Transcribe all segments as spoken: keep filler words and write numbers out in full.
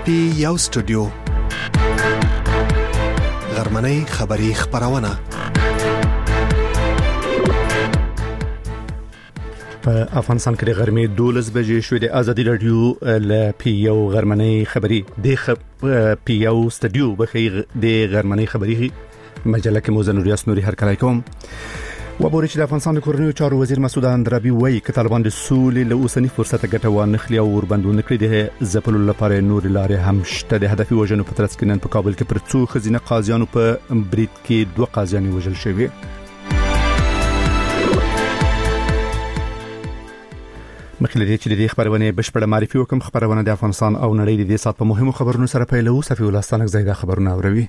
پی یو سټوډیو غرمنۍ خبری خبرونه په افغانستان کې د غرمې دولس بجې شوې د ازادي رادیو ل پی یو غرمنۍ خبری د پی یو سټوډیو بخیر د غرمنۍ خبری مجله کې موزه نوریاس نوري هر کله کوم و بوري چې د افغانستان د کورنیو چارو وزیر مسعود اندرابي وایي چې طالبان د سولې له اوسنی فرصت ګټه وانخلي او وربندونه کړی د زپلو لپاره نور لارې هم شته د هدفي وژنو په ترڅ کې نن په کابل کې پر څو خزینه قاضیانو په برید کې دوه قاضیان وژل شوي. مخکې چې د دې خبرونه بشپړه معرفي وکم خبرونه د افغانستان او نړۍ د دې سات په مهمو خبرونو سره پیلو صفي الله ستانک زیاده خبرونه اوروي.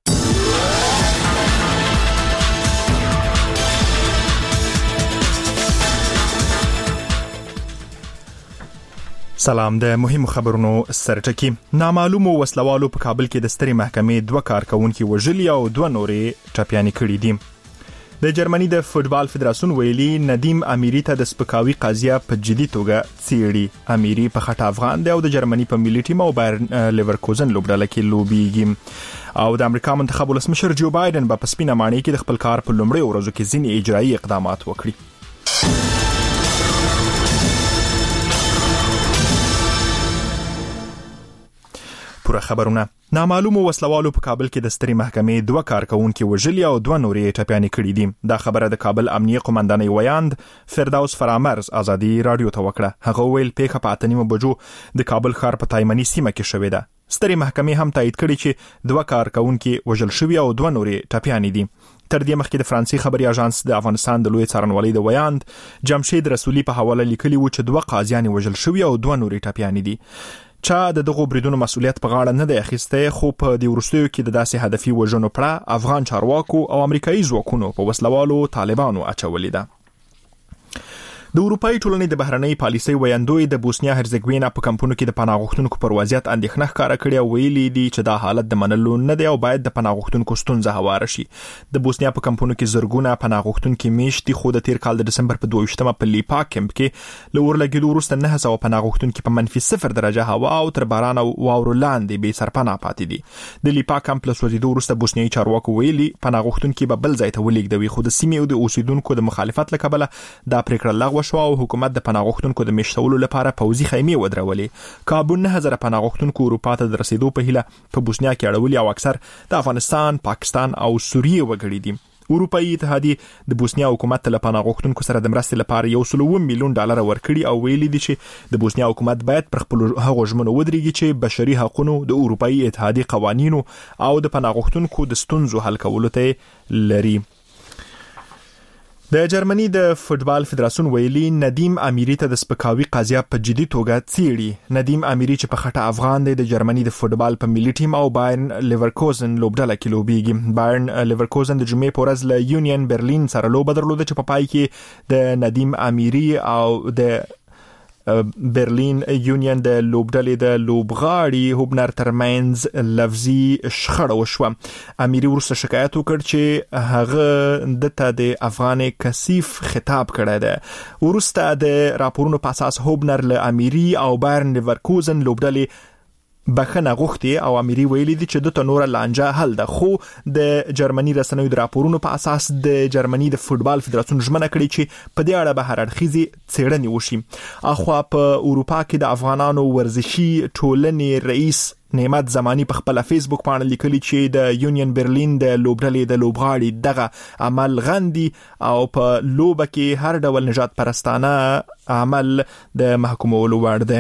سلام. د مهمو خبرونو سرټکی. نامعلومو وسلوالو په کابل کې د ستري محکمې دوه کارکونکو وژلي او دوه نورې ټپيانې کړې دي. د جرمني د فوتبال فدراسیون ویلي ندیم امیری ته د سپکاوي قضیه په جدي توګه څیړي. امیری په خټه افغان دی او د جرمني په ملي ټیم او بایرن لیورکوزن لوبډله کې لوبيږي. او د امریکا منتخب ولسمشر جو بایدن په سپینه ماڼۍ کې د خپل کار په لومړي ورځو کې ځینې اجرایي اقدامات وکړي. پوره خبرونه. نامعلومو وسلوالو په کابل کې د ستري محکمې دوه کارکونکو وژلي او دوه نورې ټپيانې کړې دي. دا خبره د کابل امنیه قومندانۍ ویاند فردوس فرامرز ازادي رادیو ته وکړه. هغه ویل پیښه په اتنیمه بجو د کابل ښار په تایمنی سیمه کې شوې ده. ستري محکمې هم تایید کړي چې دوه کارکونکو وژل شوي او دوه نورې ټپيانې دي. تر دې مخکې د فرانسې خبري اژانس د افغانستان د لوی څارنوالۍ د ویاند جمشید رسولي په حواله لیکلي و چې دوه قاضیان وژل شوي او دوه نورې ټپيانې دي. چا د دغه بریدونو مسؤلیت په غاړه نه دی اخیسته، خو په دې ورستیو کې د داسې هدفي وژنو پړه افغان چارواکو او امریکایي ځواکونو په وسلوالو طالبانو اچولې ده. د اروپאי ټولنې د بهرنۍ پالیسۍ ویاندوی د بوسنیا هرزګوینا په کمپونو کې د پناه غوښتونکو پر وضعیت اندېښنه ښکاره کړې او ویلي دي چې دا حالت د منلو نه دی او باید د پناه غوښتونکو ستونزه هواره شي. د بوسنیا په کمپونو کې زرګونه پناه غوښتونکي میشتي خو د تیر کال د دسمبر په دوه ویشتمه په لیپا کمپ کې له ورلګېدو وروسته نه سوه پناه غوښتونکي په منفي صفر درجه هوا او تر باران او واورو لاندې بې سرپناه پاتې دي. د لیپا کمپ له سوځېدو وروسته بوسنیایي چارواکو ویلي پناه غوښتونکي به بل ځای ته ولېږدوي، خو د سیمې او د اوسیدونکو د مخالفت له کبله دا پریکړه لغوه شوه او حکومت د پناه غوښتونکو د میشتولو لپاره پوځي خیمې ودرولې. کابو نه هزاره پناه غوښتونکو اروپا ته د رسیدو په هیله په بوسنیا کې اړولي او اکثر د افغانستان، پاکستان او سوریې وګړي دي. اروپאי اتحادیه د بوسنیا حکومت له پناه غوښتونکو سره د مرستې لپاره یو سل او میلیون ډالر ورکړي او ویلي دي چې د بوسنیا حکومت باید پر خپل هغو ژمنو ودرېږي چې بشري حقوقو د اروپאי اتحادیه قوانینو او د پناه غوښتونکو د ستونزو حل کولو ته لري. د جرمني د فوتبال فدراسیون ویلي ندیم امیری ته د سپکاوي قضیه په جدي توګه څیړي. ندیم امیری چې په خټه افغان دی د جرمني د فوتبال په ملي ټیم او بایرن لیورکوزن لوبډله کې لوبيږي. بایرن لیورکوزن د جمعې په ورځ له یونین برلین سره لوبه درلوده چې په پای کې د ندیم امیری او د برلین یونین د لوبډلې د لوبغاړي هوبنر ترمنز لفظي شخړه وشوه. امیری ورسره شکایت وکړ چې هغه دته د افغان کثیف خطاب کړی دی. ورسته د راپورونو په اساس هوبنر له امیری او بایرن لیورکوزن لوبډلې بخنه غوښتي او امیری ویلي دي چې دته نور لانجه حل ده، خو د جرمني رسنیو د راپورونو په اساس د جرمني د فوتبال فدراسیون ژمنه کړې چې په دې اړه به هر اړخیزې څېړنې وشي. اخوا په اروپا کې د افغانانو ورزشي ټولنې رئیس نعمت زمانی په خپل فیسبوک باندې لیکلي چې د یونین برلین د لوبډلې د لوبغاړي دغه عمل غندي او په لوبه کې هر ډول نجات پرستانه عمل د محکومولو وړ دی.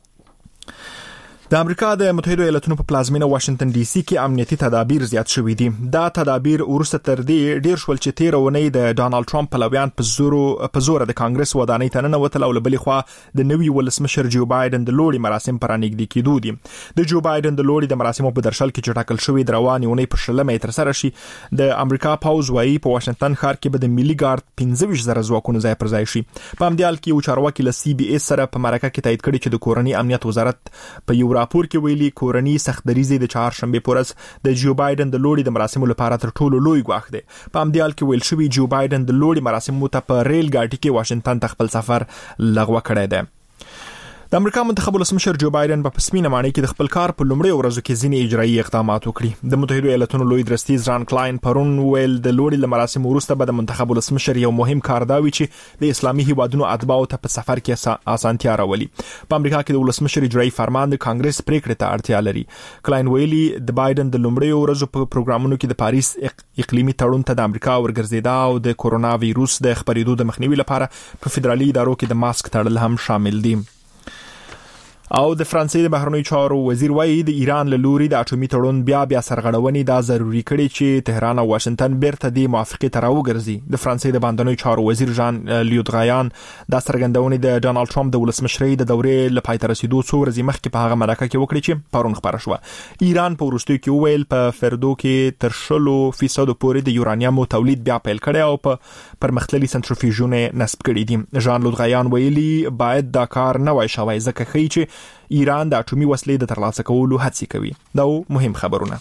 د امریکا د متحده ایالاتونو په پلازمینه واشنگټن ډي سي کې امنیتي تدابیر زیات شوي دي. دا تدابیر ورسته تر دې ډیر شول چې تیر ونې د ډانلډ ټرمپ پلویان په زور په زور د کانګرس ودانۍ ته ننوتل او بلې خوا د نوي ولسمشر جو بایدن د لوړي مراسم پر نږدې کېدو دي. د جو بایدن د لوړي د مراسمو په درشل کې چې ټاکل شوی د روانې ونې په شلمه تر سره شي. د امریکا پاوز وايي په واشنگټن ښار کې به د ملي ګارد پنځه ویشت زره ځواکونو ځای پر ځای شي. په همدې حال کې یو چارواکي له سی بي اس سره په مرکه کې تایید کړي چې د کورنۍ امنیت وزارت په یو راپور کې ویلي کورنۍ سختدریزي د چهارشنبه پورز د جو بایدن د لوړي د مراسمو لپاره تر ټولو لوی ګواښ دی. په همدې حال کې ویل شوی جو بایدن د لوړي مراسمو ته په ریل ګاډي کې واشنگټن ته خپل سفر لغوه کړی دی. د د امریکا منتخب ولسمشر جو بایدن په پسمینه معنی کې د خپل کار په لومړي ورځو کې ځینې اجرایي اقدامات وکړي. د متحده ایالاتونو لوی درستیز ران کلاین پرون ویل د لوړي لمراسم وروسته به د منتخب ولسمشر یو مهم کار دا وي چې د اسلامي هیوادونو اتباعو ته په سفر کې اسانتیا راولي. په امریکا کې د ولسمشر اجرایي فرمان د کانګرس پریکړې ته اړتیا لري. کلاین ویلي د بایدن د لومړي ورځو په پروګرامونو کې د پاریس اقلیمي تړون ته د امریکا ورګرځیدا او د کورونا وایروس د خپرېدو د مخنیوي لپاره په فدرالي ادارو کې د ماسک تړل هم شامل دي. او د فرانسې د بهرنیو چارو وزیر وایي د ایران له لوري د اټومي تړون بیا بیا سرغړونې دا ضروری کړي چې تهران او واشنگټن بیرته د موافقه تر وګرځي. د فرانسې د باندنیو چارو وزیر ژان لیودغایان دا سرګندونې د ډونالد ټرمپ د ولسمشرۍ د دورې لپاره تر رسیدو څو ورځې مخکې په هغه مرکه کې وکړي چې پرون خبره شوه. ایران په وروستیو کې ویل په فردو کې تر شلو فیصد پورې د یورانیم تولید بیا پیل کړي او په پرمختللي سنټریفیوژونه نصب کړي دي. ژان لیودغایان ویلي باید دا کار نه وای شوی ځکه خي چې ایران د اټومي وسلې د ترلاسه کولو هڅې کوي. دا مهم خبرونه.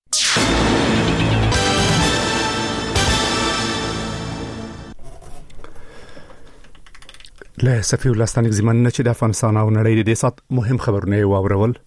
له صفي ولستانک زمانه چې د افغانستان او نړۍ د دې سات مهم خبرونه واورول.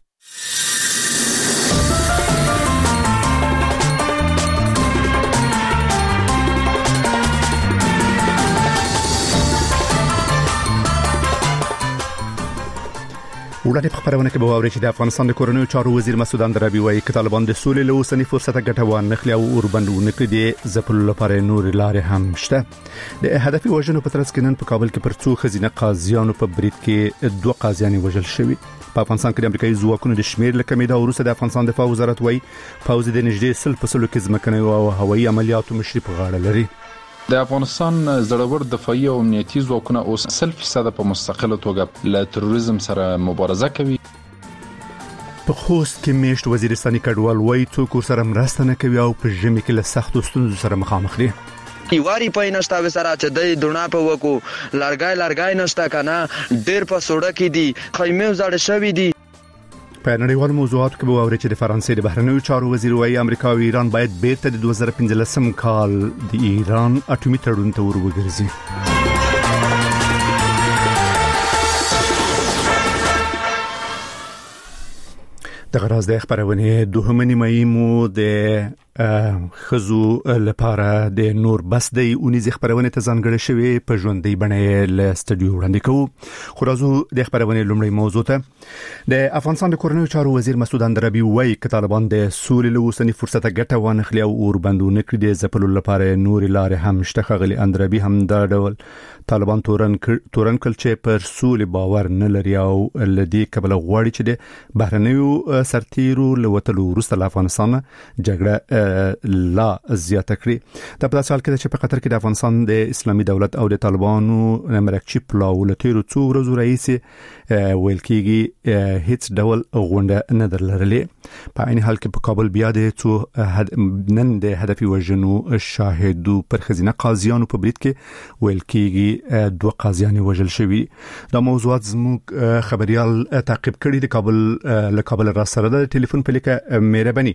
وړاندې په خبرونه کې به واوري چې د افغانستان د کورنیو چارو وزیر مسعود اندرابي وايي چې طالبان د سولې له اوسنی فرصت ګټه وانخلي او اوربندونه کړي دي ځپلو لپاره نور لارې هم شته. د هدفي وژنو په ترڅ کې نن په کابل کې پر څو خزینه قاضیانو په برید کې دوه قاضیان وژل شوي. په افغانستان کې د امریکایي ځواکونو د شمیر له کمی دا وروسته د افغانستان دفاع وزارت وايي پوځ د نږدې سل په سلو کې ځمکني او هوایي عملیاتو مشري په غاړه لري. د افغانستان زړور دفاعي او امنیتي ځواکونه اوس سل فیصد په مستقله توګه له تروریزم سره مبارزه کوي. په خوست کې میشت وزیرستاني کډوال وایي څوک سره مرسته نه کوي او په ژمي کې له سختو ستونزو سره مخامخ دي. یواری پای نشته وسره چې د دونه په وکو لارګای لارګای نشته کنه ډېر په سوډه کې دي خیمه زړه شوی دي. په نړیوالو موضوعاتو کې به واوري چې د فرانسې د بهرنیو چارو وزیر وايي امریکا او ایران باید بیرته د دوه زره پنځلسم کال د ایران اټومي تړون ته ور وګرځي. د غراز د خبرونه دوه نیمه مو د خزو لپاره د نور بس د اونیزه خبرونه ته ځانګړې شوی په ژوندۍ بڼه له استودیو وړاندې کوو. خو راځو د خبرونه لومړی موضوع ته. د افغانستان د کورنیو چارو وزیر مسعود اندرابي وايي چې طالبان د سولې له اوسنی فرصت ګټه وانخلي او اوربندونه کړي د ځپلو لپاره نور لارې هم شته. خغلی اندرابي هم دا ډول طالبان تورن تورن کل چې پر سولې باور نه لري او لدی قبل غواړي چې د بهرنیو سرتیرو لوتلو وروسته له افغانستان جګړه لا زیاته کړي. د په داسې حال کې چې په قطر کې د افغانستان د اسلامي دولت او د طالبانو مرکچی پلاو لتیرو څو ورځې رئیس ویل کېږي هیڅ ډول غونډه نه درلرلې. په عین حال کې په کابل بیا د څو نن د هدفي وژنو شاهدو پر خزینه قاضیانو په برید کې ویل کېږي دوه قاضیان وژل شوي. دا موضوعات زموږ خبريال تعقیب کړي. د کابل له کابل را سره د ټلیفون په لیکه مهرباني.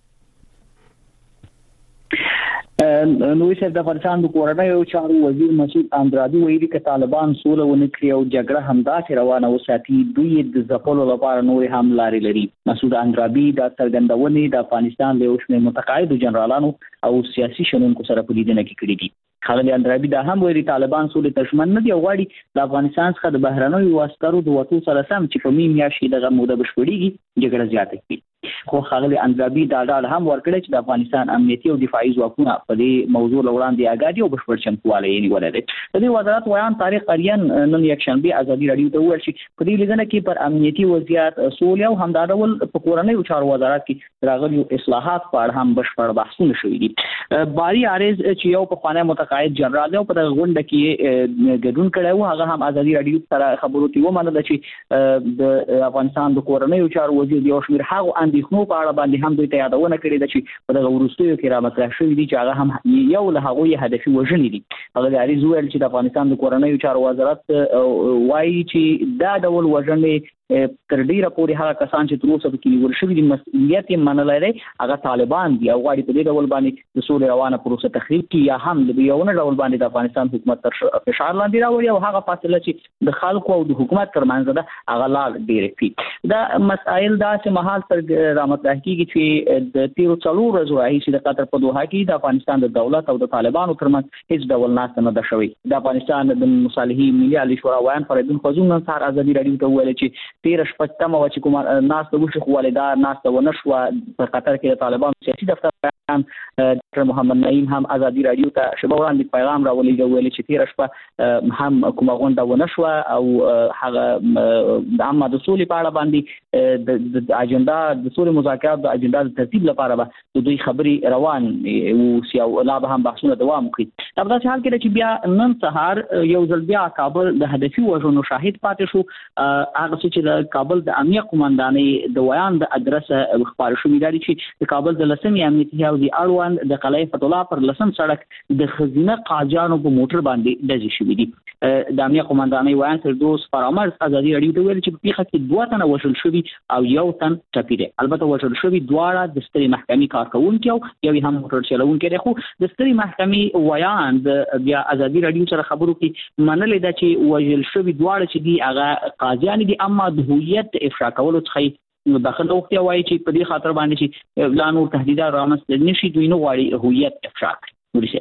نو چې د افغانستان د کورنیو چارو وزیر مسعود اندرابي ویلي چې طالبان سوله ونکړي او جګړه همداسې روانه وساتي دوی د ځپلو لپاره نور هم لارې لري. مسعود اندرابي د څرګندونې د افغانستان له اوسنۍ متقاعدو جنرالانو او سیاسي شنونکو سره په لیدنه کې کړې دي. خالد اندرابي دا هم ویلي طالبان سولې تشمن نه دی او غواړي د افغانستان څخه د بهرنیو عسکرو د وټو سره سم چې په میم میاشتې دغه موده بشپړېږي جګړه زیاته کړي. خو خالد اندرابي دا ډاډ هم ورکړی چې د افغانستان امنیتي او دفاعي ځواکونه په دې موضوع لوړاندې آګادي او بشپړ چمتووالی یې نیولی دی. د دې وزارت ویان طارق اریان نن یکشنبه ازادي راډیو ته وویل چې په دې لیدنه کې پر امنیتي وضعیت سولې او همدا ډول په کورنیو چارو وزارت کې راغلي اصلاحات په اړه هم بشپړ بحثونه شوي دي. باری عارض چې یو پخوانی متقاعد جنرال دی او په دغه غونډه کې ګډون کړی و هغه هم ازادي راډیو سره خبرو کې ومنله چې د افغانستان د کورنیو چارو وزیر یو شمېر هغو اندېښنو په اړه باندې هم دوی ته یادونه کړې ده چې په دغه وروستیو کې رامطرح شوي دي چې هغه هم یو له هغوی هدفي وژنې دي. هغه عریض وویل چې د افغانستان د کورنیو چارو وزارت وایي چې دا ډول وژنې تر ډیره پورې هغه کسان چې تر اوسه کې نیول شوي دي مسؤلیت یې منلی دی هغه طالبان دي او غواړي په دې ډول باندې د سولې روانه پروسه تخریب کړي یا هم د یو نه ډول باندې د افغانستان حکومت تر فشار لاندې راوړي او هغه فاصله چې د خلکو او د حکومت ترمنځ ده هغه لا ډیره کړي. دا مسایل داسې مهال تر رامطرح کیږي چې د تیرو څلورو ورځو راهیسې د قطر په دوحه کې د افغانستان د دولت او د طالبانو ترمنځ هیڅ ډول ناسته نه ده شوې. د افغانستان د مصالحې ملي عالی شورا وایان فریدون خزون نن سهار ازادي راډیو ته وویل چې تیره شپه تمه وه چې کومه ناسته وشي خو ولې دا ناسته ونه شوه. په قطر کې د طالبانو سیاسي دفتر ډاکټر محمد نعیم هم ازادي راډیو ته شبه وړاندې پیغام راولېږه ویل چې تیره شپه هم کومه غونډه ونه شوه او هغه د عامه د سولې په اړه باندې د اجنډا د سولې مذاکرات د اجنډا د ترتیب لپاره به د دوی خبرې روان اوسي او لا به هم بحثونه دوام وکړي. په داسې حال کې چې بیا نن سهار یو ځل بیا کابل د هدفي وژنو شاهد پاتې شو. هغه چې د کابل د امنیه قومندانۍ د ویان د ادرسه خبر شوې ده چې د کابل د لسمې امنیتي حوزې اړوند د قلعه فتح الله پر لسم سړک د خزینه قاجانو په موټر باندې ډزې شوې دي. د امنیه قومندانۍ ویان فردوس فرامرز ازادي راډیو ته ویل چې په پیښه کې دوه تنه وژل شوي او یو تن ټپي دی. البته وژل شوي دواړه د سترې محکمې کارکوونکي او یو هم موټر چلوونکی دی. خو د سترې محکمې ویان د بیا ازادي راډیو سره خبرو کې منلې ده چې وژل شوي دواړه چې دي هغه قاضیان دي اما د هویت افشا کولو څخه داخله وختي وایي چې په دې خاطر باندې چې لا نور تهدیدات رامنځته نشي دوی نه غواړي هویت افشا کړي.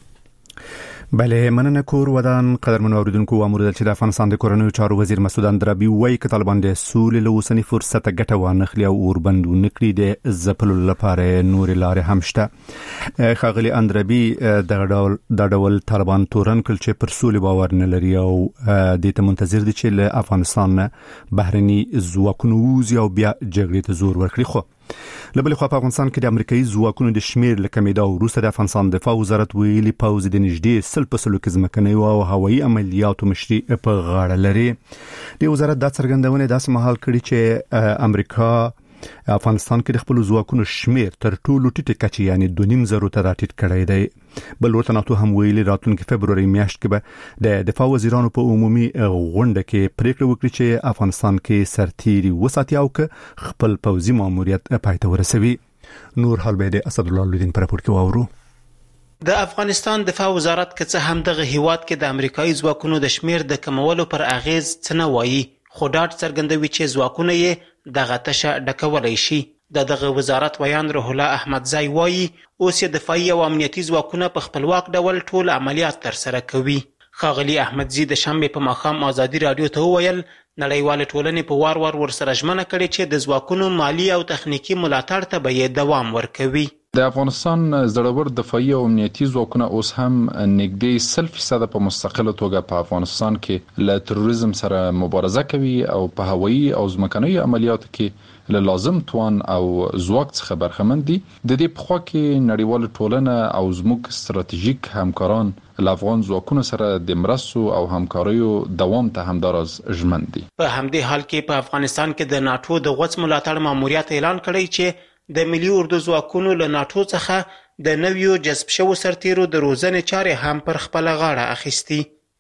بله مننه کور ودان قدرمن اوریدونکو امر چې د افغانستان د کورنیو چارو وزیر مسعود اندرابي وایي چې طالبان د سولې له اوسنی فرصت ګټه وانخلي او اوربند نکړي د ځپلو لپاره نور لارې هم شته. ښاغلي اندرابي د ډول د ډول طالبان تورن کل چې پر سولې باور نه لري او د ته منتظر دي چې له افغانستان بهرني ځواکونه ووزي او بیا جګړې ته زور ورکړي. خو لبل خو په افغانستان کې د امریکایي ځواکونو د شمیر لکمیدا او روسه د افغانستان دفاع وزارت ویلي پوز د نږدې سل په سلو کې ځمکني او هوایي عملیاتو مشري په غاړه لري. د وزارت د څرګندونه داسې مهال کړي چې امریکا افغانستان کې د خپل ځواکونو شمیر تر ټولو ټیټه کچې یعنی دوه نیم زرو ته راټیټ کړی دی. بل ورته ناتو هم ویلي راتلونکي فبروري میاشت کې به د دفاع وزیرانو په عمومي غونډه کې پریکړه وکړي چې افغانستان کې سرتيري وساتي او خپل پوځي ماموریت پای ته ورسوي. نور حال به د اسد الله الدین پر راپور کې واورو. د افغانستان دفاع وزارت که څه هم دغه هیواد کې د امریکایي ځواکونو د شمیر د کمولو پر اغیز څه نه وایي خو ډاډ څرګندوي چې ځواکونه یې دغه تشه ډکولای شي. د دغه وزارت ویان روح الله احمدزی وایي اوس یې دفاعي او امنیتي ځواکونه په خپلواک ډول ټول عملیات ترسره کوي. ښاغلي احمدزی د شنبې په ماښام ازادي راډیو ته وویل نړیوال ټولنې په وار وار ورسره ژمنه کړې چې د ځواکونو مالی او تخنیکی ملاتړ ته به یې دوام ورکوي. د افغانستان زړور دفاعي او امنیتي ځواکونه اوس هم نږدې سل فیصد په مستقله توګه په افغانستان کې له تروریزم سره مبارزه کوي او په هوایي او ځمکني عملیاتو کې له لازم توان او ځواک څخه برخمن دي. د دې په خوا کې نړیوال ټولنه او زموږ ستراتیژیک همکاران له افغان ځواکونو سره د مرستو او همکاریو دوام ته همداراز ژمن دي. په همدې حال کې په افغانستان کې د ناتو د غوڅ ملاتړ ماموریت اعلان کړی چې د ملي اردو ځواکونو له ناتو څخه د نویو جذب شوو سرتیرو د روزنې چارې هم پر خپل غاړه اخیستي.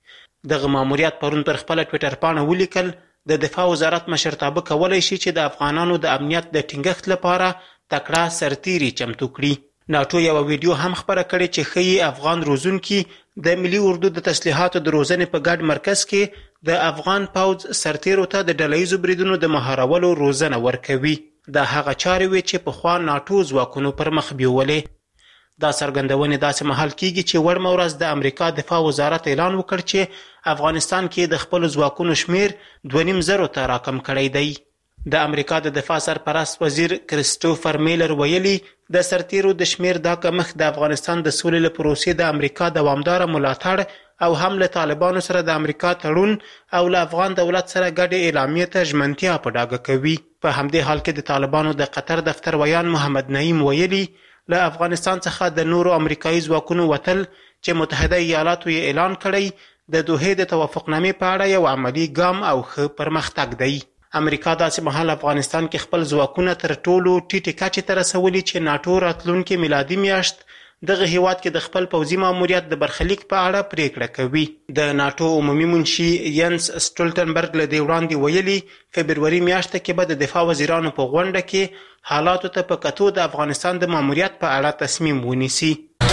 دغه ماموریت پرون پر خپل ټویټر پاڼه ولیکل د دفاع وزارت مشرتابه کولای شي چې د افغانانو د امنیت د ټینګښت لپاره تکړه سرتیري چمتو کړي. ناتو یو ویډیو هم خبره کړې چې ښیي افغان روزونکي د ملي اردو د تسلیحاتو د روزنې په ګډ مرکز کې د افغان پوځ سرتیرو ته د ډلهییزو بریدونو د مهارولو روزنه ورکوي. دا هغه چارې وې چې پخوا ناتو ځواکونو پر مخ بیولې. دا څرګندونې داسې مهال کیږي چې وړمه ورځ د امریکا دفاع وزارت اعلان وکړ چې افغانستان کې د خپل ځواکونو شمیر دوه نیم زرو ته راکم کړی دی. د امریکا د دفاع سرپرست وزیر کریسټوفر میلر ویلي د سرتیرو د شمیر دا کمښت د افغانستان د سولې له پروسې د امریکا دوامداره ملاتړ او هم له طالبانو سره د امریکا تړون او له افغان دولت سره ګډې اعلامیې ته ژمنتیا په ډاګه کوي. په همدې حال کې د طالبانو د قطر دفتر ویان محمد نعیم ویلي له افغانستان څخه د نورو امریکایي ځواکونو وتل چې متحده ایالاتو یې اعلان کړی د دوحې د توافقنامې په اړه یو عملی ګام او ښه پرمختګ دی. امریکا داسې مهال افغانستان کې خپل ځواکونه تر ټولو ټیټې کچې ته رسولي چې ناټو راتلونکې میلادي میاشت دغه هیواد کې د خپل پوځي ماموریت د برخلیک په اړه پریکړه کوي. د ناتو عمومي منشي ینس سټولټنبرګ له دې وړاندې ویلي فبروري میاشت کې به د دفاع وزیرانو په غونډه کې حالاتو ته په کتو د افغانستان د ماموریت په اړه تصمیم ونیسي.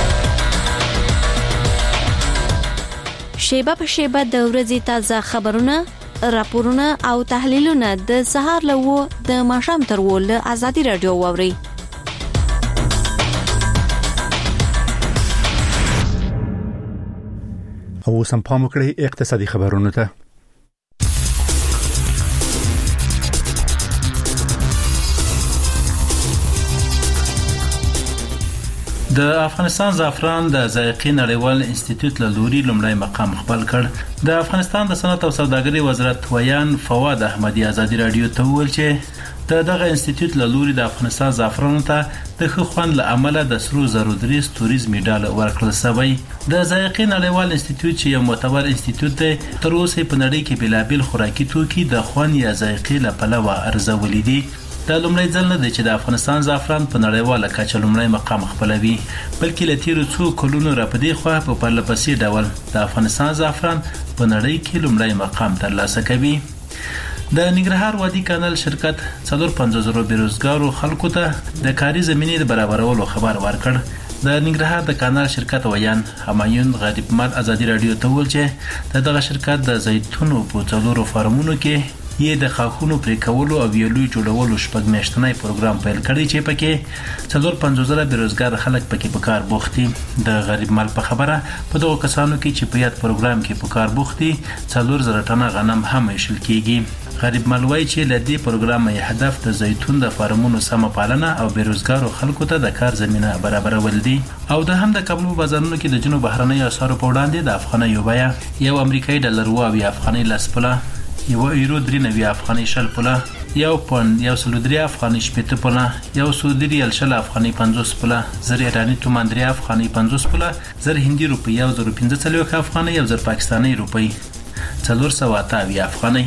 شیبه په شیبه د ورځې تازه خبرونه، راپورونه او تحلیلونه د سهار له و د ماښام تر و له ازادي رادیو واوري. او سم پام وکړئ اقتصادي خبرونه ته. د افغانستان زعفران د ذایقې نړیوال انسټیټیوټ له لوري لومړی مقام خپل کړ. د افغانستان د صنعت او سوداګرۍ وزارت ویان فواد احمدی ازادي رادیو ته وویل چې د دغه انسټیټیوټ له لوري د افغانستان زعفرانو ته د ښه خوند له امله د سرو زرو درې ستوریز میډال ورکړل شوی. د ذایقې نړیوال انسټیټیوټ چې یو معتبر انسټیټیوټ دی، تر اوسه په نړۍ کې بېلابېل خوراکي توکي د خوند یا ذایقې له پلوه ارزولي دي. دا لومړی ځل نه دی چې د افغانستان زعفران په نړیواله کچه لومړی مقام خپلوي، بلکې له تیرو څو کلونو راپدې خوا په پرله پسې ډول د افغانستان زعفران په نړۍ کې لومړی مقام ترلاسه کوي. د ننګرهار وادي کانال شرکت څلور پنځوس زره بیروزګارو خلکو ته د کاري زمینې د برابرولو خبر ورکړ. د ننګرهار د کانال شرکت ویان همایون غریب مال ازادي رادیو ته وویل چې د دغه شرکت د زیتونو په څلورو فارمونو کې یې د خاخونو پرې کولو او ویلوی جوړولو شپږ میاشتنی پروګرام پیل کړی چې پکې څلور پنځوس زره بیروزګار خلک پکې په کار بوخت دي. د غریب مال په خبره په دغو کسانو کې چې په یاد پروګرام کې په کار بوخت دي څلور زره ټنه غنم هم ویشل کیږي. غریب مال وایي چې له دې پروګرام یې هدف د زیتون د فارمونو سمه پالنه او بیروزګارو خلکو ته د کار زمینه برابرول دي. او د هم د کابل په بازارونو کې د جنوب بهرنۍ اسعارو په وړاندې د افغانۍ بیه یو امریکایي ډالر اووه افغانۍ لس پوله، یو ایرو درې نوي افغانۍ شل پوله، یو پوند یو سل درې افغانۍ شپېته پوله، یو سعودي ریال شل افغانۍ پنځوس پوله، زر ایراني تومان درې افغانۍ پنځوس پوله، زر هندي روپۍ یو زر پنځه څلوېښت افغانۍ، یو زر پاکستاني روپۍ څلور سوه اته اویا افغانۍ.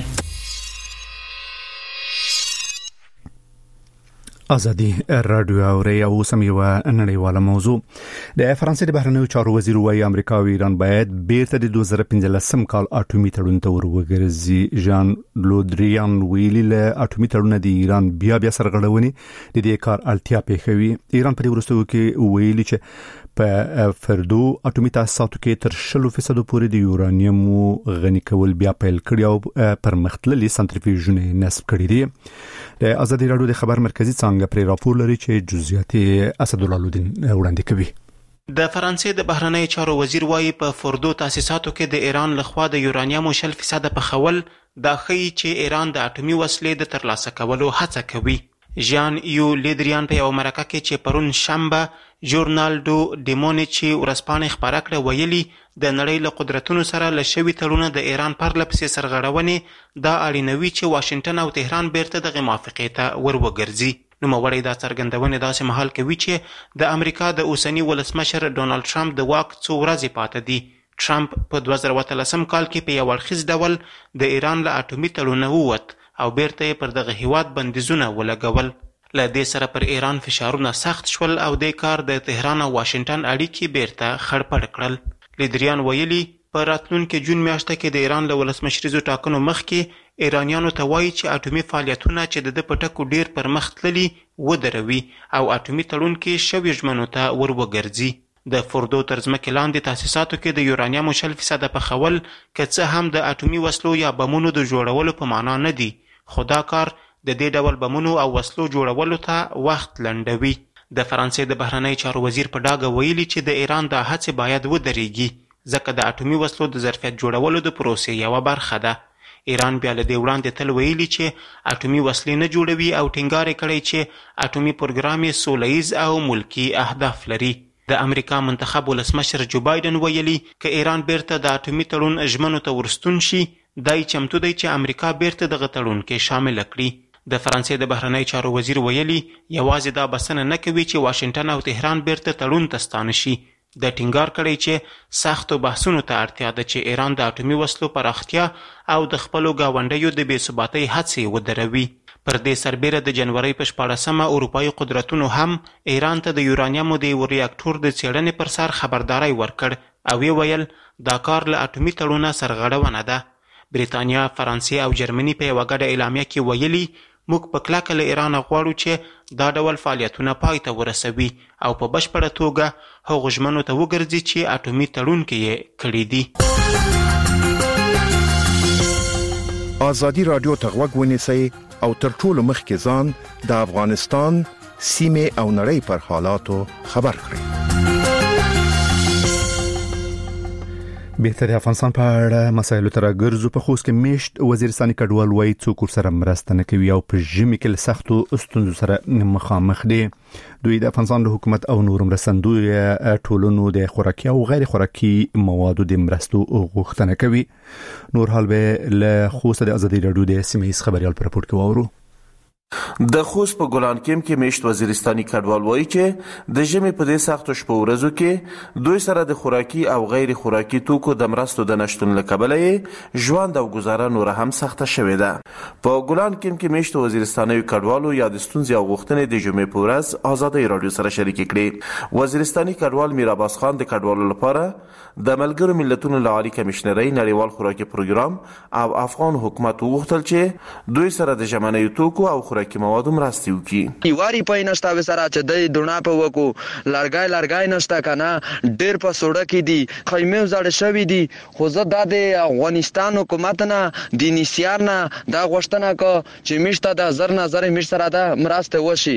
ازادي رادیو اوري او سم یو نړیواله موضوع. د فرانسې د بهرنیو چارو وزیر وايي امریکا او ایران باید بیرته د دوه زره پنځلسم کال اټومي تړون ته وروګرځي. ژان لودریان ویلي له اټومي تړون د ایران بیا بیا سرغړونې د دې کار اړتیا پېښوي. ایران په دې وروستیو کې ویلي چې په فردو اټومي تاسیساتو کې تر شلو فیصدو پورې د یورانیم غني کول بیا پیل کړي او پرمختللي سنټریفیوژونه نصب کړي دي. د ازادي رادیو د خبر مرکزی څنګه پر راپور لري چې جزئیات اسدالله لودین وړاندې کوي. د فرانسې د بهرنی چارو وزیر وايي په فردو تاسیساتو کې د ایران لخوا د یورانیم شل فیصد پخول دا ښیي چې ایران د اټومي وسلې د ترلاسه کولو هڅه کوي. ژان یو لیدریان په یو مرکه کې چې پرون شنبه ژورنال ډو ډیمونیچي ورځپاڼې خپاره کړه ویلي د نړۍ له قدرتونو سره له شوي تړونه د ایران پرله پسې سرغړونې دا اړینوي چې واشنګټن او تهران بیرته دغه موافقې ته ور وګرځي. نوموړی دا څرګندونې داسې مهال کوي چې د امریکا د اوسني ولسمشر ډونالډ ټرمپ د واک څو ورځې پاته دي. ټرمپ په دوه زره اتلسم کال کې په یو اړخیز ډول د ایران له اټومي تړونه ووت او بیرته یې پر دغه هیواد بندیزونه ولګول. له دې سره پر ایران فشارونه سخت شول او د کار د تهران او واشنګټن اړیکې بیرته خړپړ کړل. لیدریان ویلي په راتلونکي جون میاشته کې د ایران له ولسمشریزو ټاکنو مخکې ایرانیانو ته وایي چې اټومي فعالیتونه چې د ده په ټکو ډیر پرمخ تللي ودروي او اټومي تړون کې شوي ژمنو ته ور وګرځي. د فردو تر ځمکې لاندې تاسیساتو کې د یورانیمو شل فیصده پخول که څه هم د اټومي وسلو یا بمونو د جوړولو په معنا نه دي، خو دا کار د دې ډول بمونو او وسلو جوړولو ته وخت لنډوي. د فرانسې د بهرنی چارو وزیر په ډاګه ویلي چې د ایران دا هڅې باید ودرېږي ځکه د اټومي وسلو د ظرفیت جوړولو د پروسې یوه برخه ده. ایران بیا له دې وړاندې تل ویلي چې اټومي وسلې نه جوړوي او ټینګار یې کړی چې اټومي پروګرام یې سوله ییز او ملکي اهداف لري. د امریکا منتخب ولسمشر جو بایدن ویلي که ایران بیرته د اټومي تړون ژمنو ته ورستون شي دای چمتو دی چې امریکا بیرته دغه تړون کې شامل کړي. د فرانسې د بهرنی چارو وزیر ویلي یوازې دا بسنه نه کوي چې واشنګټن او تهران بیرته تړون ته ستانه شي. د ټینګار کړی چې سختو بحثونو ته اړتیا ده چې ایران د اټومي وسلو پراختیا او د خپلو ګاونډیو د بې ثباتۍ هڅې ودروي. پر دې سربیره د جنوري په شپاړسمه اروپایي قدرتونو هم ایران ته د یورانیمو د یو ریاکټور د څېړنې پر سر خبرداری ورکړ او وی ویل دا کار له اټومي تړونه سرغړونه ده. بریتانیا، فرانسې او جرمني په یوه ګډه اعلامیه کې ویلي موږ په کلکه له ایران غواړو چې دا ډول فعالیتونه پای ته ورسوي او په بشپړه توګه هغو ژمنو ته وګرځي چې اټومي تړون کې یې کړي دي. ازادي رادیو ته غوږ ونیسئ او تر ټولو مخکې ځان د افغانستان سیمه او نړۍ پر حالاتو خبر کړئ. بهتر افغانستان په اړه مسایلو تر ګرځو. په خوست کې میشت وزیرستاني کډوال وایي څوک سره مرسته نه کوي او په ژمي کې له سختو ستونزو سره مخامخ دي. دوی د افغانستان د حکومت او نور مرستندوی ټولنو د خوراکي او غیر خوراکي موادو د مرستو غوښتنه کوي. نور حال به له خوست د ازادي رادیو د سیمه ایز خبريال پر راپور کې وورو. د خوست په ګلان کیم کې میشت وزیرستاني کډوال وایي چې د ژمي په دې سختو شپو ورځو کې دوی سره د خوراکي او غیر خوراکي توکو د مرستو د نشټون له کبله ژوند او گزاره نور هم سخته شوې ده. په ګلان کیم کې میشت وزیرستاني کډوالو یا د ستونزې او غوښتنې د ژمي په ورځ ازادي رادیو سره شریک کړي. وزیرستاني کډوال میر عباس خان د کډوالو لپاره د ملګرو ملتونو له عالی کمشنرۍ نړیوال خوراکي پروګرام او افغان حکومت وغوښتل چې دوی سره د ژمنیو توکو او خوراکي موادو مرستې وکړي. یواري پای نشته وسره چې د دونه په وکو لړګای لړګای نشته کنه ډېر په سوړه کې دي خیمه زړه شوی دي. خو زه د افغانستان حکومت نه د نسیار نه دا غوښتنه کو چې مشته د زر نظر مش سره د مرسته وشي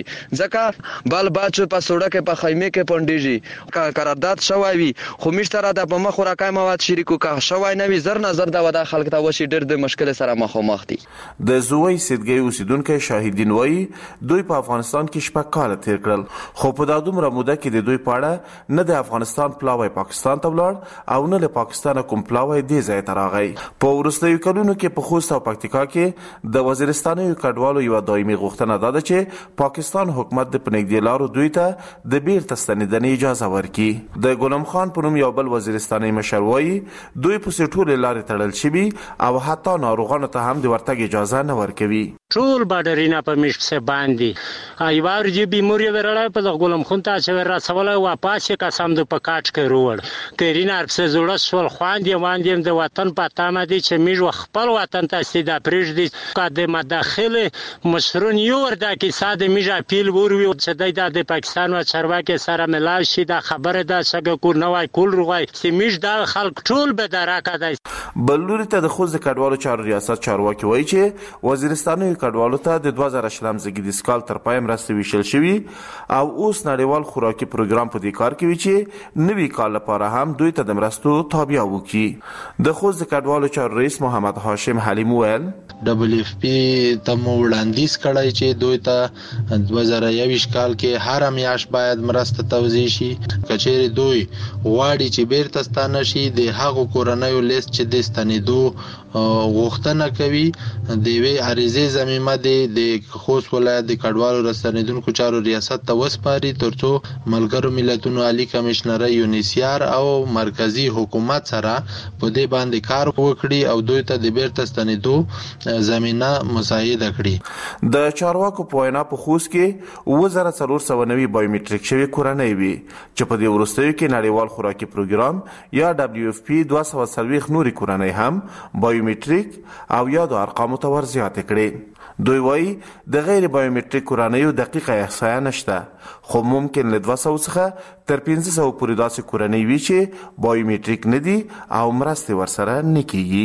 ځکه بل بچو په سوړه کې په خیمه کې پونډيږي قرارداد شوی وي خو مش سره د په مخ راکای مواد شریکو کا شوی نه وي زر نظر د ودا خلک ته وشي ډېر د مشکل سره مخامخ دي. د زوی سیدګي اوسیدونکو شاهدین وایي دوی په افغانستان کې شپږ کال تیر کړل خو په دا دومره موده کې د دوی په اړه نه د افغانستان پلاوی پاکستان ته ولاړ او نه له پاکستان کوم پلاوی دې ځای ته راغی. په وروستیو کلونو کې په خوست او پکتیکا کې د وزیرستاني کډوالو یو دایمي غوښتنه ده چې پاکستان حکومت د پنځګ لارو دوی ته د بیرته ستنېدنې اجازه ورکړي. د ګلم خان په نوم یو بل وزیرستاني مشر وایي دوی په ټولې لارې تړل شوي او حتی ناروغانو ته هم د ورتګ اجازه نه ورکوي. ټول بارډرینا په مش څه باندې ایوار جی بیموري ورړای په غلم خون ته چې ور رسوله واپس قسم د پکاټ کې روړ کرینا په زړه سول خواندې واندې د وطن په تامه دي چې میژ خپل وطن ته سیده پرېږ دي قدمه مداخله مشرون یو وردا کې ساده میژ اپیل وروي چې د پاکستان او چارواکي سره ملال شي دا خبره ده چې کو نوای کول روغای چې میژ د خلک ټول به دراکه ده. بلوري ته د خوځ کډوالو چارو ریاست چارواکي وایي چې وزیرستاني کډوالو ته د دوه زره شلم زګیدي سکال تر پای مرسته ویشل شوی او اوس نړیوال خوراکي پروګرام په دې کار کوي چې نوي کال لپاره هم دوی ته د مرستو تابع وکړي. د خوځ کډوالو چارو رئیس محمد هاشم حلیم ویل ډبل اف پی ته مو وړاندیز کړی چې دوی ته دوه زره یوویشت کال کې هر میاشت باید مرسته توزیع شي. کچېری دوی غواړي چې بیرته ستانه شي د هغو کورنیو لیست چې د ستنېدو غوښتنه کوي د وی عریضه زميمه د خوست ولایت د کډوالو رسنیدونکو چارو ریاست ته وسپاري ترڅو ملګرو ملتونو عالی کمشنري یونیسیار او مرکزی حکومت سره په دې باندې کار وکړي او دوی ته د بیرته ستنېدو زمينه مساعده کړي. د چارواکو په وینا په خوست کې اوه زره څلور سوه نوي بایومټریک شوی کورنۍ وي چې په دې وروستیو کې نړیوال خوراکي پروګرام یا دبليو اف پی دوه سوه څلوېښت نوري کورنۍ هم بایومټریک او یادو ارقامو ته ورزیات کړي. دوی وایي د غیر بایومټریک کورنیو دقیقه احصایه نشته خو ممکن له دوه سوه څخه تر پنځه سوه پورې داسې کورنۍ وي چې بایومټریک نه دي او مرستې ورسره نه کیږي.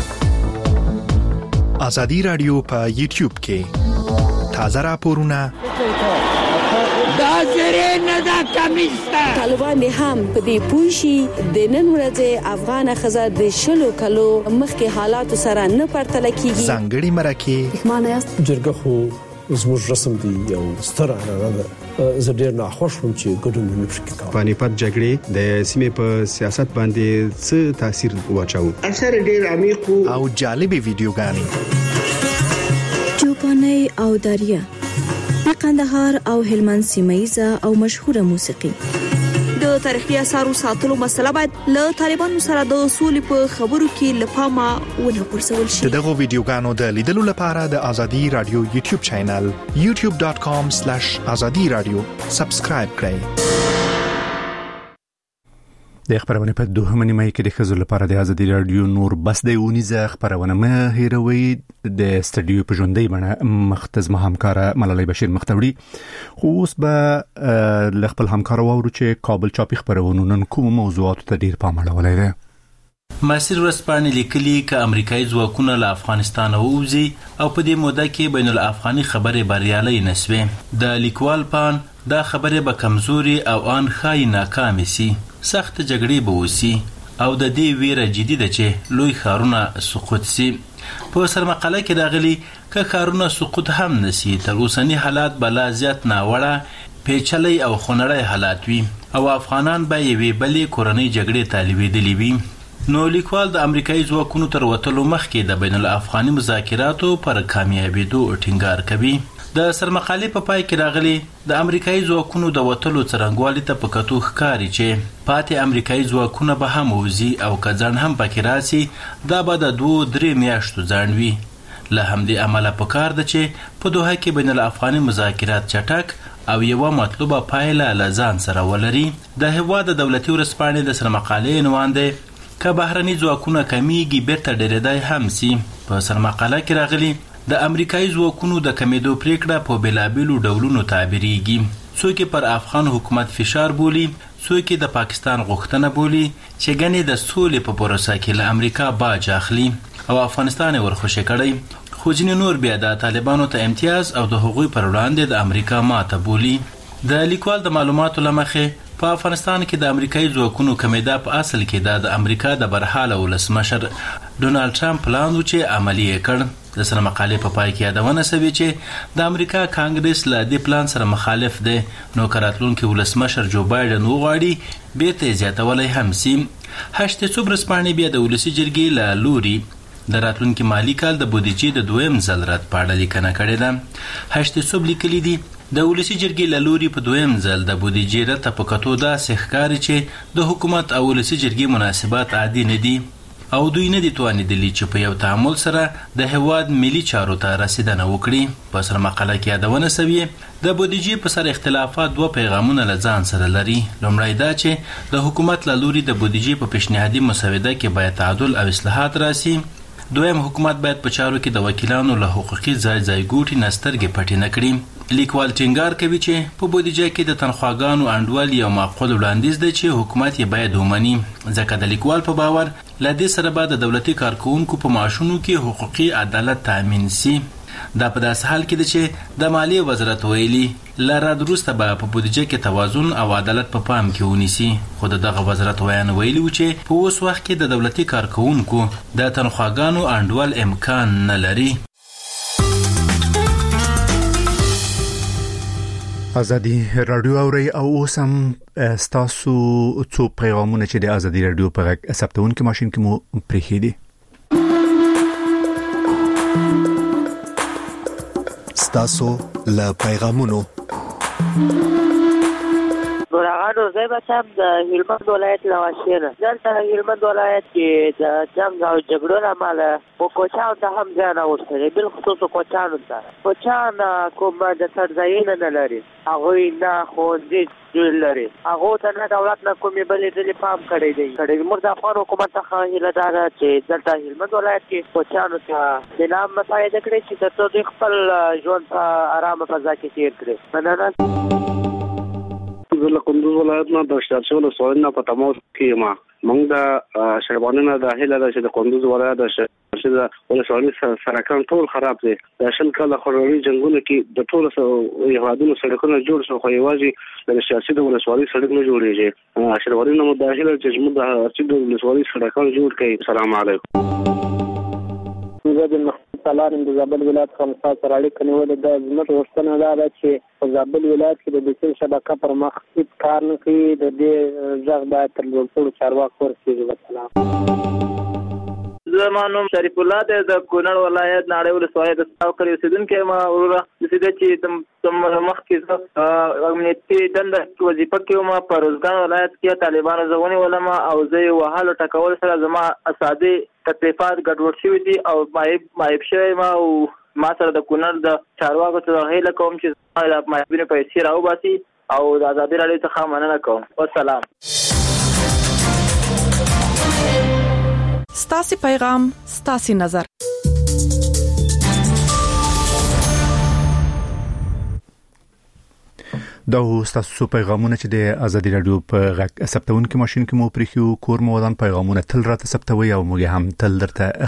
ازادي رادیو په یوټیوب کې تازه راپورونه دا زری نه دا کمیسته طالبان هم په دې پوښي د نن ورځې افغان خزه د شلو کلو مخکې حالات سره نه پرتل کیږي. ځانګړي مرکه معنی جرګه خو زموږ رسم دی او ستره نه زه ډیر نه خوشم چې ګډون نه پکې پانی پات جګړې د سیمې په سیاست باندې څه تاثیر واچاو. اثر ډیر عمیق او جالب ویډیوګانې چوپاني او دریا د قندهار او هلمند سیمایزه او مشهوره موسیقي د د تاریخي آثارو ساتلو مسله باید له طالبانو سره د سولې په خبرو کې لپامه ونه غورځول شي. دغه ویډیوګانو د لیدلو لپاره د ازادي رادیو یوټیوب چینل یوټیوب ډاټ کام سلیش ازادي رادیو سبسکرایب کړئ. د خبرونه په دوه نیمه کې د خزو لپاره د ازادي رادیو نور بس د اونیزه خبرونه مه هیروي. د استډیو په ژوندۍ بڼه مختز همکاره ملالۍ بشیر مختوړي خو اوس به ل خپل همکار وورو چې کابل چاپی خبرونه نن کوم موضوعات ته ډیر پام اړولای دي. مصر ورسپانې لیکلي ک امریکایي ځواکونه له افغانستان ووزي او په دې موده کې بین الافغاني خبرې بریالي نسوي. د لیکوال پان دا خبره به کمزوري او ان خای ناکام سي، سخت جګړې به وسی او د دې ویره جدي ده چې لوی خارونه سقوط سي. په سرمقاله کې راغلي ک خارونه سقوط هم نسی تر اوسنی حالات بلا زیات ناوړه پیچلي او خنړی حالات وي او افغانان به یوې بلې کورنۍ جګړې طالبېدلې وي. نو لیکوال د امریکایي ځواکونو تر وتلو مخکې د بین الافغاني مذاکراتو پر کامیابېدو ټینګار کوي. د سرمقالې په پای کې راغلي د امریکایي ځواکونو د وتلو څرنګوالي ته په کتو ښکاري چې پاتې امریکایي ځواکونه به هم وځي او که ځان هم پکې راسي دا به د دوه درې میاشتو ځان وي. له همدې امله پکار ده چې په دوحه کې بین الافغاني مذاکرات چټک او یو مطلوبه پایله له ځان سره ولري. د هېواد د دولتي ورځپاڼې د سرمقالې عنوان دی که بهرني ځواکونه کمیږي بیرته ډېرېدای هم سي. په سرمقاله کې راغلي د امریکایي ځواکونو د کمیدو پریکړه په بېلابېلو ډولونو تعبیرېږي. څوک پر افغان حکومت فشار بولي، څوک د پاکستان غوښتنه بولي چې ګنې د سولې په پروسه کې له امریکا باج اخلي او افغانستان ورخوشي کړی. خو ځینې نور بیا د طالبانو ته امتیاز او د هغوی پر وړاندې د امریکا ماته بولي. د لیکوال د معلوماتو له مخې په افغانستان کې د امریکایي ځواکونو کمیدا په اصل کې د امریکا د برحاله ولسمشر ډونالد ټرمپ پلان و چې عملی یې کړ. د سرمقالې په پای کې یادونه شوې چې د امریکا کانګرس له دې پلان سره مخالف دی، نو راتلونکي ولسمشر جو بایدن وغواړي بیرته زیاتولی هم سي. هشت صبح ورځپاڼې بیا د ولسي جرګې له لوري د راتلونکي مالي کال د بودیجې د دویم ځل رد په اړه لیکنه کړې ده. هشت صبح لیکلي دي د ولسي جرګې له لوري په دویم ځل د بودیجې رد ته په کتو داسې ښکاري چې د حکومت او ولسي جرګې مناسبات عادي نه دي او دوی نه دي توانېدلي چې په یو تعامل سره د هېواد ملي چارو ته رسیدنه وکړي. په سرمقاله کې یادونه شوې د بودیجې په سر اختلافات دوه پیغامونه له ځان سره لري. لومړی دا چې د حکومت له لوري د بودیجې په پیشنهادي مسوده کې باید تعادل او اصلاحات راسي. دویم حکومت باید په چارو کې د وکیلانو له حقوقي ځای ځای ګوټي نسترګې پټې نه کړي. لیکوال ټینګار کوي چې په بودیجه کې د تنخواګانو انډول یو معقول وړاندیز دی چې حکومت یې باید ومني، ځکه د لیکوال په باور له دې سره به د دولتي کارکوونکو په معاشونو کې حقوقي عدالت تامین سي. دا په داسې حال کې دی چې د مالیې وزارت ویلي له رد وروسته به په بودیجه کې توازن او عدالت په پام کې ونیسي. خو د دغه وزارت ویان ویلي و چې په اوس وخت کې د دولتي کارکوونکو د تنخواګانو انډول امکان نه لري. ازادي رادیو اوري او اوس هم ستاسو څو پیغامونه چې د ازادي رادیو په غږ ثبتونکو ماشين کې مو پریښي دي. ستاسو له پیغامونو نورغانو زه بچم د هلمند ولایت له واشیره. دلته هلمند ولایت کې د جنګ او جګړو له امله په کوچانو ته هم زیان اوښتلی، بالخصوص کوچانو ته. کوچان کوم د څړځایونه نه لري، هغوی نه ښوونځي جوړ لري، هغو ته نه دولت نه کومې بلې ډلې پام کړی دی. زموږ د افغان حکومت څخه هیله دا ده چې دلته هلمند ولایت کې کوچانو ته د نام مساعده کړي چې تر څو دوی خپل ژوند په ارامه فضا کې تېر کړي. مننه. زه له کندوز ولایت نه د شهرچه ولسوالۍ نه په تماس کې یم. موږ د شرباني نه د هیله ده چې د کندوز ولایت د شهرچه د ولسوالۍ سرکان ټول خراب دي. د شل کاله خوروري جنګونو کې د ټولو هېوادونو سړکونه جوړ شو، خو یوازې د شهرچه د ولسوالۍ سړک نه جوړېږي. شرباني نه مو د هیله چې زموږ د شهرچه د ولسوالۍ سړکان جوړ کړي. السلام علیکم. زه د سلام د زابل ولایت خمسه سره اړیکه نیولې ده. زموږ غوښتنه دا ده چې په زابل ولایت کې د بسل شبکه پر مخ هیڅ کار نه کوي. د دې غږ باید تر لوړ چارواکو ورسېږي. زما نوم شریف الله دی، د کونړ ولایت ناړۍ ولسوالۍ د څاوکر اوسېدونکی یم. وروره د چې د مخکې امنیتي دنده وظیفه کې ما په روزګان ولایت کې طالبانو زغونی ولما او زه وهاله ټکول سره زما اسادي تکلیفات ګډوډ شوي دي او مایب مایب شوی ما او ما سره د کونړ د چارواکو څخه هیله کوم چې ما مایبینه پیسې راوباسي او د ازادي راډیو څخه مننه کوم. والسلام. ستاسو پیغام ستاسو نظر. دا ستاسو پیغامونه چې د ازادي رادیو په غږ ثبتون کې ماشين کې مو پرېخو کور مو ودان پیغامونه تل راته ثبتوي او موږ هم تل درته